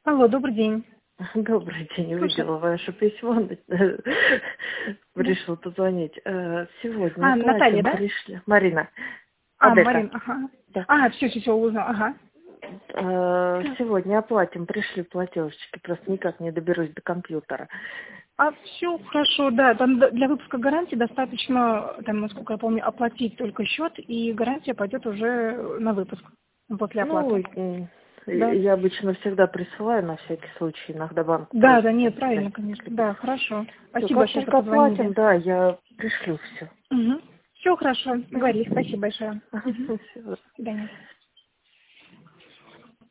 Алло, добрый день. Добрый день, Слушаю. увидела ваше письмо, Да. решила позвонить. Сегодня Наталья, оплатим, да? пришли. Марина, Аделька, Марин, ага. да. Все, узнал, ага. Так. Сегодня оплатим, пришли платежечки, просто никак не доберусь до компьютера. Все хорошо, да. Там для выпуска гарантии достаточно, там, насколько я помню, оплатить только счет, и гарантия пойдет уже на выпуск после Ну, оплаты. Да. я обычно всегда присылаю на всякий случай, иногда банк Да, просит. да, нет, правильно, конечно. Да, хорошо. Все, Спасибо как большое, что только оплатим, позвонили. да, я пришлю все. Все хорошо, говори, спасибо большое. Мгм. Все. До свидания.